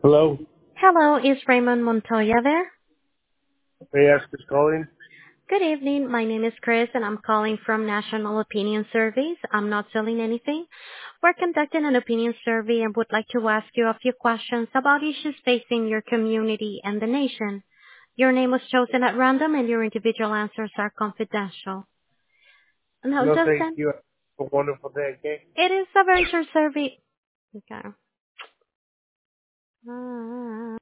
Hello? Hello, is Raymond Montoya there? May I ask who's calling? Good evening. My name is Chris, and I'm calling from National Opinion Surveys. I'm not selling anything. We're conducting an opinion survey and would like to ask you a few questions about issues facing your community and the nation. Your name was chosen at random, and your individual answers are confidential. Now, No, does thank that... you. Have a wonderful day, okay? It is a very short survey. Okay.